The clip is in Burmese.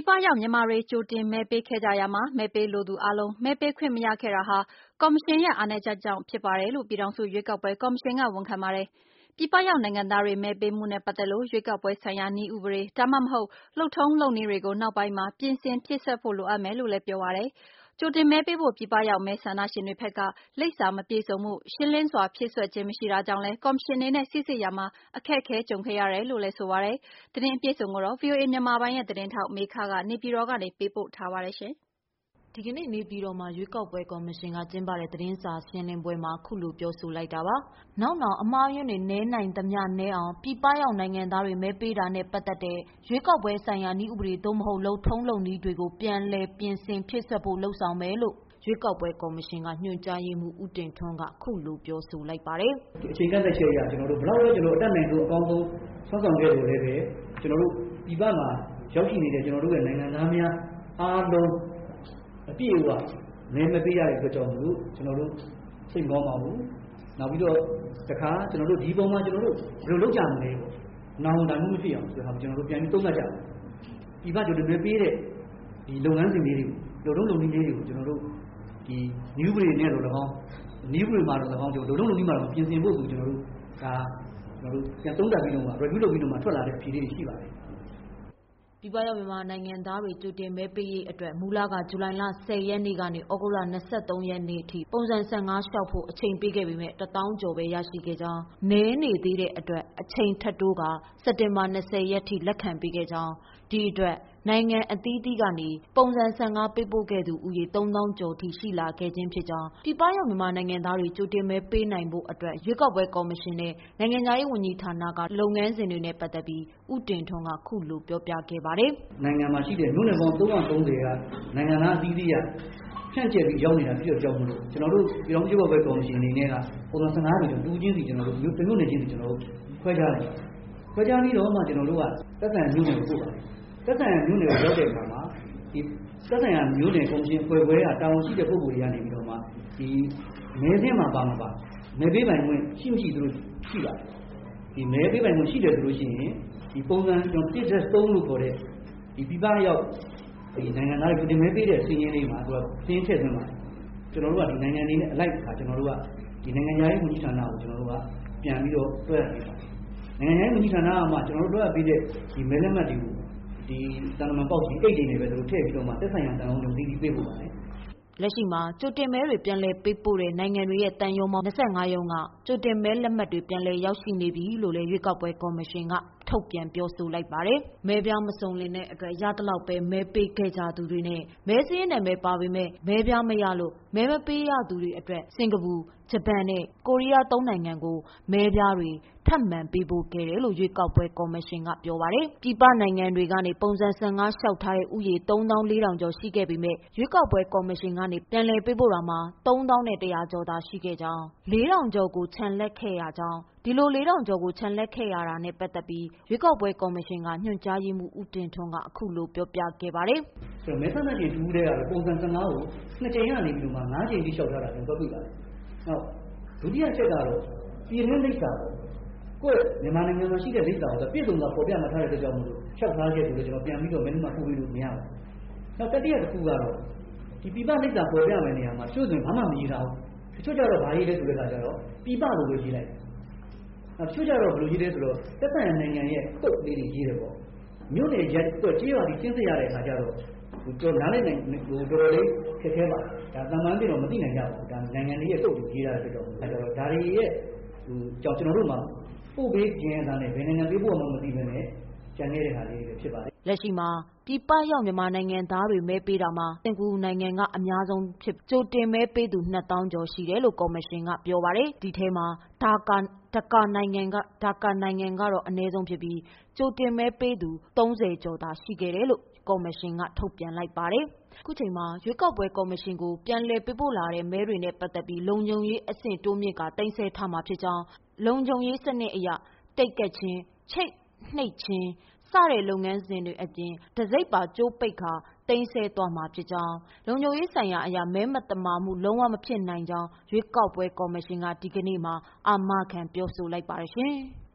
ပရောက်မြန်မာတွေကြိုတင်မဲပေးခဲ့ကြရာမှာမဲပေးလိုသူအားလုံးမဲပေးခွင့်မရခဲ့တာဟာကော်မရှင်ရဲ့အားနည်းချက်ကြောင့်ဖြစ်ပါတယ်လို့ပြည်ထောင်စုရွေးကောက်ပွဲကော်မရှင်ကဝန်ခံပါတယ်။ပြည်ပရောက်နိုင်ငံသားတွေမဲပေးမှုနဲ့ပတ်သက်လို့ရွေးကောက်ပွဲဆိုင်ရာနည်းဥပဒေဒါမှမဟုတ်လုပ်ထုံးလုပ်နည်းတွေကိုနောက်ပိုင်းမှာပြင်ဆင်ဖြည့်စွက်ဖို့လိုအပ်မယ်လို့လည်းပြောပါတယ်။ကြိုတင်မဲပေးဖို့ပြည်ပရောက်မဲဆန္ဒရှင်တွေဘက်ကလိပ်စာမပြည့်စုံမှုရှင်းလင်းစွာဖြည့်စွက်ခြင်းမရှိတာကြောင့်လည်းကော်မရှင်အနေနဲ့စိစစ်ရာမှာအခက်အခဲကြုံခဲ့ရတယ်လို့လည်းဆိုပါတယ်။သတင်းအပြည့်အစုံကိုတော့ VOA မြန်မာပိုင်းရဲ့သတင်းထောက်မေခကနေပြည်တော်ကနေပေးပို့ထားပါတယ်။ဒီကနေ့နေပြည်တော်မှာရွေးကောက်ပွဲကော်မရှင်ကကျင်းပတဲ့သတင်းစာရှင်းလင်းပွဲမှာခုလိုပြောဆိုလိုက်တာပါ။နောက်နောင်အမှားယွင်းတွေနည်းနိုင်သမျှနည်းအောင်ပြည်ပရောက်နိုင်ငံသားတွေမဲပေးတာနဲ့ပတ်သက်တဲ့ရွေးကောက်ပွဲဆိုင်ရာနည်းဥပဒေသို့မဟုတ်လုပ်ထုံးလုပ်နည်းတွေကိုပြန်လည်ပြင်ဆင်ဖြည့်စွက်ဖို့လုပ်ဆောင်မယ်လို့ရွေးကောက်ပွဲကော်မရှင်ကညွှန်ကြားရေးမှူးဦးတင်ထွန်းကခုလိုပြောဆိုလိုက်ပါတယ်။အချိန်ကန့်သက်ချက်အရကျွန်တော်တို့ဘလောက်ပဲကျွန်တော်အတတ်နိုင်ဆုံးအကောင်းဆုံးဆောက်ဆောင်ခဲ့လို့လည်းပဲကျွန်တော်တို့ဒီဘက်မှာရောက်ရှိနေတဲ့ကျွန်တော်တို့ရဲ့နိုင်ငံသားများအားလုံးအပြည့်အဝမဲမပေးရတဲ့အတွက်ကြောင့်မို့ကျွန်တော်တို့စိတ်မကောင်းပါဘူး။နောက်ပြီးတော့တခါကျွန်တော်တို့ဒီပုံမှာကျွန်တော်တို့ဘယ်လိုလုပ်ကြမလဲပေါ့။နောင်တမှုမဖြစ်အောင်ဆိုတာကျွန်တော်တို့ပြန်ပြီးသုံးသပ်ကြတယ်။ဒီဘက်ကျွန်တော်တို့ပေးတဲ့ဒီလုပ်ငန်းစဉ်လေးတွေလုပ်ထုံးလုပ်နည်းလေးတွေကိုကျွန်တော်တို့ဒီ new တွေနဲ့တော့၎င်း new တွေမှာတော့၎င်းကျွန်တော်တို့လုပ်နည်းမှာတော့ပြင်ဆင်ဖို့ဆိုကျွန်တော်တို့ဒါကျွန်တော်တို့ပြန်သုံးသပ်ပြီးတော့မှ review လုပ်ပြီးတော့မှထွက်လာတဲ့အဖြေလေးတွေရှိပါတယ်။ပြည်ပရောက်မြန်မာနိုင်ငံသားတွေကြိုတင်မဲပေးရေးအတွက်မူလကဇူလိုင်လ10ရက်နေ့ကနေဩဂုတ်လ23ရက်နေ့ထိပုံစံ15လျှောက်ဖို့အချိန်ပေးခဲ့ပေမဲ့1000ကျော်ပဲရရှိခဲ့ကြောင်းနည်းနေသေးတဲ့အတွက်အချိန်ထပ်တိုးကစက်တင်ဘာ20ရက်ထိလက်ခံပေးခဲ့ကြောင်းဒီအတွက်နိုင်ငံအသီးသီးကနေပုံစံ15ပေးပို့ခဲ့သူဦးရေ3000ကျော်ထိရှိလာခဲ့ခြင်းဖြစ်ကြောင်းပြည်ပရောက်မြန်မာနိုင်ငံသားတွေကြိုတင်မဲပေးနိုင်ဖို့အတွက်ရွေးကောက်ပွဲကော်မရှင်နဲ့နိုင်ငံသားရေးဝန်ကြီးဌာနကလုပ်ငန်းစဉ်တွေနဲ့ပတ်သက်ပြီးဦးတင်ထွန်းကခုလိုပြောပြခဲ့ပါတယ်။နိုင်ငံမှာရှိတဲ့မြို့နယ်ပေါင်း330ကနိုင်ငံသားအသီးသီးကဖြန့်ကျက်ပြီးရောက်နေတာပြည့်ကြောင်းမလို့ကျွန်တော်တို့ပြည်တော်စုရွေးကောက်ပွဲကော်မရှင်အနေနဲ့ကပုံစံ15ကိုတူးချင်းစီကျွန်တော်တို့မြို့နယ်ချင်းစီကျွန်တော်တို့ခွဲခြားတယ်။ခွဲခြားပြီးတော့မှကျွန်တော်တို့ကသက်ဆိုင်မြို့နယ်ကိုပို့ပါတယ်။သက်ဆိုင်မြို့နယ်ကိုရောက်တဲ့အခါမှာဒီသက်ဆိုင်မြို့နယ်ကော်မရှင်ဖွဲ့ခွဲကတာဝန်ရှိတဲ့ပုဂ္ဂိုလ်တွေကနေပြီးတော့မှဒီမဲစင်းမှာပါမှာပါမဲပေးပိုင်ခွင့်ရှိမရှိသူတို့ရှိပါတယ်။ဒီမဲပေးပိုင်ခွင့်ရှိတယ်ဆိုလို့ရှိရင်ဒီပုံစံကျွန်တော်1-3လို့ခေါ်တဲ့ဒီပြပရောက်ဒီနိုင်ငံသားတွေဒီမဲပေးတဲ့စီးရင်လေးမှာသူကစီးရင်ထည့်သွင်းပါတယ်ကျွန်တော်တို့ကဒီနိုင်ငံတွေနဲ့အလိုက်ခါကျွန်တော်တို့ကဒီနိုင်ငံရေးဝန်ကြီးဌာနကိုကျွန်တော်တို့ကပြန်ပြီးတော့တွဲရပေးပါတယ်နိုင်ငံရေးဝန်ကြီးဌာနကမှကျွန်တော်တို့တွဲရပေးတဲ့ဒီမဲလက်မှတ်တွေကိုဒီတန်တမန်ပေါက်ကြီးအိတ်တွေနဲ့ပဲသူတို့ထည့်ပြီးတော့မှသက်ဆိုင်ရာတန်အောင်လုပ်ပြီးပေးဖို့ပါတယ်လက်ရှိမှာကြိုတင်မဲတွေပြန်လည်ပေးပို့တဲ့နိုင်ငံတွေရဲ့တန်ယုံပေါင်း25ရုံးကကြိုတင်မဲလက်မှတ်တွေပြန်လည်ရောက်ရှိနေပြီလို့လည်းရွေးကောက်ပွဲကော်မရှင်ကထုတ်ပြန်ပြောဆိုလိုက်ပါတယ်။မဲပြားမစုံလင်တဲ့အတွက်ရသလောက်ပဲမဲပေးခဲ့ကြသူတွေနဲ့မဲစင်းနာမည်ပါပေမဲ့မဲပြားမရလို့မဲမပေးရသူတွေအတွက်စင်ကာပူဂျပန်နဲ့ကိုရီးယား၃နိုင်ငံကိုမဲပြားတွေထပ်မံပေးပို့ခဲ့တယ်လို့ရွေးကောက်ပွဲကော်မရှင်ကပြောပါတယ်။ပြည်ပနိုင်ငံတွေကနေပုံစံ15လျှောက်ထားတဲ့ဥယေ3400ကျော်ရှိခဲ့ပေမဲ့ရွေးကောက်ပွဲကော်မရှင်ကနေပြန်လည်ပေးပို့တာမှာ3100ကျော်သာရှိခဲ့ကြောင်း4000ကျော်ကိုခြံလက်ခဲ့ရကြောင်းဒီလို4000ကျော်ကိုခြံလက်ခဲ့ရတာနဲ့ပတ်သက်ပြီးရွေးကောက်ပွဲကော်မရှင်ကညွှန်ကြားရေးမှူးဦးတင်ထွန်းကအခုလိုပြောပြခဲ့ပါတယ်။ဆိုတော့မဲဆန္ဒရှင်တူးတဲ့ကပုံစံ15ကို2ကြိမ်ကနေပြီးတော့မှ9ကြိမ်ထိလျှောက်ထားတာကျွန်တော်တွေ့ပါတယ်။နောက်ဒုတိယချက်ကတော့ပြည်တွင်းလိပ်စာပေါ့ကိုယ့်မြန်မာနိုင်ငံမှာရှိတဲ့လိပ်စာကိုပြည့်စုံစွာပေါ်ပြမှထားတဲ့အတွက်ကြောင့်မလို့လျှောက်ထားခဲ့တယ်လို့ကျွန်တော်ပြန်ပြီးတော့မင်းတို့မှပို့ပြီးလို့မရဘူး။နောက်တတိယတစ်ခုကတော့ဒီပြပလိပ်စာပေါ်ပြမယ်နေရာမှာကျိုးစဉ်ဘာမှမရေးထားဘူး။တချို့ကြတော့ဗာရေးလဲဆိုတဲ့အခါကျတော့ပြပလို့ပဲရေးလိုက်။နောက်တချို့ကြတော့ဘယ်လိုရေးလဲဆိုတော့သက်ဆိုင်ရာနိုင်ငံရဲ့ကုတ်လေးတွေရေးတယ်ပေါ့။မြို့နယ်ရက်တော့ကြေးရွာကြီးကျင်းစစ်ရတဲ့အခါကျတော့တော်နားလေးနိုင်တော်တော်လေးခက်ခဲပါဒါတမန်ပြီးတော့မသိနိုင်ကြဘူးဒါနိုင်ငံလေးရဲ့တုတ်ကိုရေးရတဲ့အတွက်တော့ဒါတွေရဲ့ကျွန်တော်တို့မှာပို့ပေးခြင်းအစားနဲ့ဘယ်နိုင်ငံပေးပို့မှမသိဘဲနဲ့ကျန်နေတဲ့ဟာလေးတွေဖြစ်ပါတယ်လက်ရှိမှာပြည်ပရောက်မြန်မာနိုင်ငံသားတွေမဲပေးတာမှာစင်ကာပူနိုင်ငံကအများဆုံးဖြစ်ကြိုတင်မဲပေးသူ2000ကျော်ရှိတယ်လို့ကော်မရှင်ကပြောပါတယ်ဒီထဲမှာဒါကာနိုင်ငံကတော့အနည်းဆုံးဖြစ်ပြီးကြိုတင်မဲပေးသူ30ကျော်သာရှိခဲ့တယ်လို့ကော်မရှင်ကထုတ်ပြန်လိုက်ပါတယ်ခုချိန်မှာရွေးကောက်ပွဲကော်မရှင်ကိုပြန်လည်ပေးပို့လာတဲ့မဲတွေနဲ့ပတ်သက်ပြီးလုံခြုံရေးအဆင့်တိုးမြင့်ကတင်ဆက်ထားမှာဖြစ်ကြောင်းလုံခြုံရေးစနစ်အရတိတ်ကက်ခြင်းချိတ်နှိပ်ခြင်းစတဲ့လုပ်ငန်းစဉ်တွေအပြင်တစိပ်ပါကြိုးပိတ်ခါတင်ဆက်သွားမှာဖြစ်ကြောင်းလုံခြုံရေးဆိုင်ရာအရာမဲမတမာမှုလုံးဝမဖြစ်နိုင်ကြောင်းရွေးကောက်ပွဲကော်မရှင်ကဒီကနေ့မှာအာမခံပြောဆိုလိုက်ပါတယ်ရှင်